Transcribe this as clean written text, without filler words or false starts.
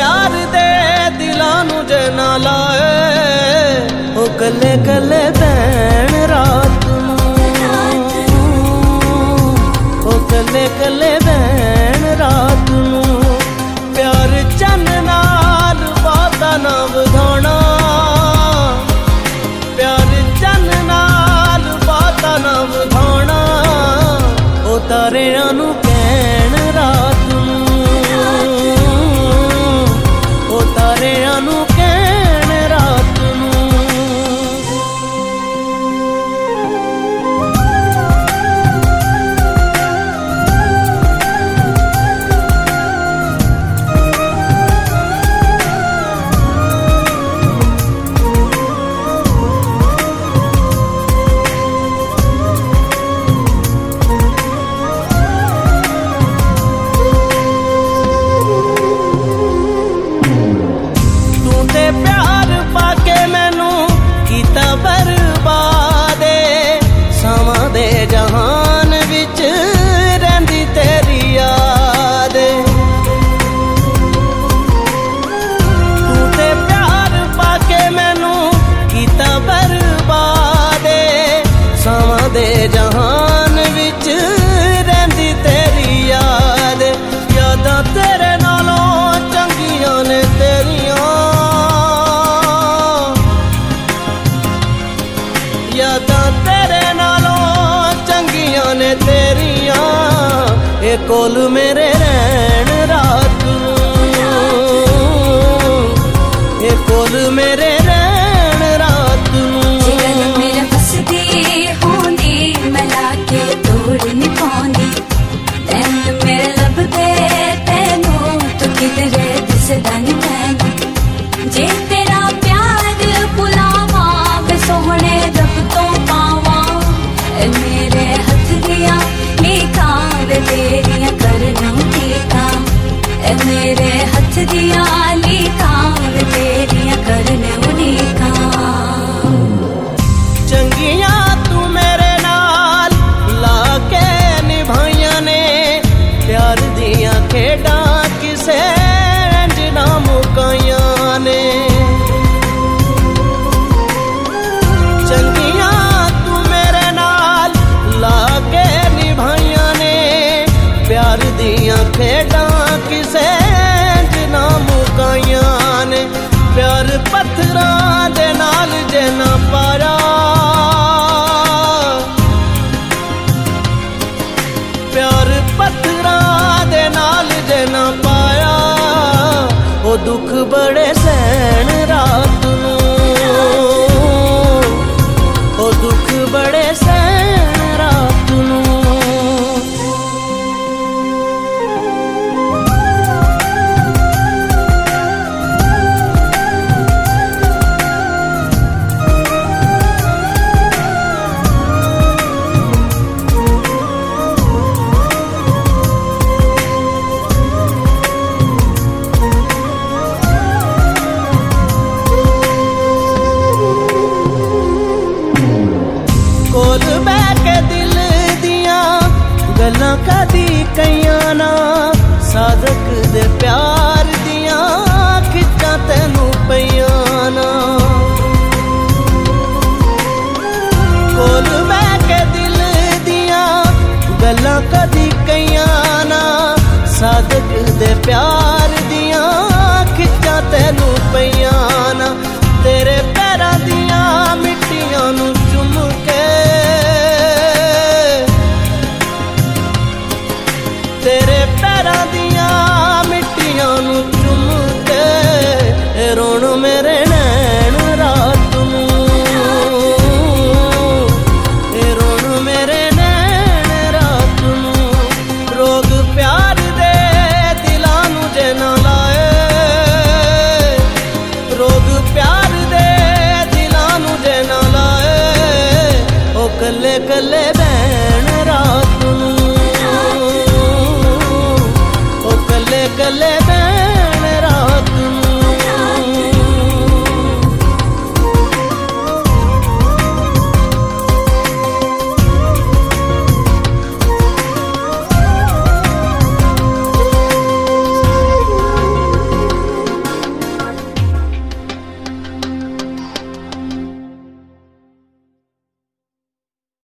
प्यार दे दिलां नूं जे ना लाए ओ कल्ले कल्ले बैण रात नूं ओ कल्ले कल्ले बैण रात नूं प्यार चन नाल बातां ना वधाउणा प्यार चन नाल बातां ना वधाउणा ओ तारियां नूं कहण रात नूं ओ तारियां नूं कहण रात नूं प्यार पाके मैनू कीता बर्बाद समा दे जहान विच रहिंदी तेरी याद तू ते प्यार पाके मैनू कीता बर्बाद समा दे जहान विच रहिंदी तेरी याद यादां तेरे नालों चंगियां ने तेरियां यादां तेरे नालों चंगियां ने तेरियां ए कोल मेरे रहन रात नूं ए कोल मेरे रहन रात नूं मेरे फसदी होंदी मला के तोड़ नहीं पाउंदी तैन मेरे लभदे तैनू तू किधरे दिसदा नहीं मैनू जे तेरा प्यार बुलावा वे सोहणे रब तो पावा मेरे हथ दिया लीका वे तेरियां करना टीका मेरे हथ दिया लीका वे तेरियां करना टीका चंगियां तू मेरे नाल लाके निभाइयां ने प्यार दियां खेडां किसे इंज ना मुकाइयां ने चंगियां तू मेरे नाल लाके निभाइयां ने प्यार दियां खेडां किसे इंज ना मुकाइयां ने प्यार पत्थरां दे नाल जे ना पाया प्यार पत्थरां दे नाल जे ना पाया ओ दुख बड़े सहन रात नूं ओ दुख बड़े सहन रात नूं कोल बह के दिल दियां गल्लां कदी कईयां ना सादक दे प्यार दियां खिच्चां तैनू पईयां ना कोल बह के दिल दियां गल्लां कदी कईयां ना सादक दे प्यार दियां खिच्चां तैनू पईयां ना तेरे पैरां दियां मिट्टियां नू चुम के तेरे पैरां दियां मिट्टियां नू चुम के रोण मेरे नैन रात नूं रोण मेरे नैन रात नूं रोग प्यार दे दिलां नू जे ना लाए रोग प्यार दे दिलां नू जे ना लाए ओ कल्ले कल्ले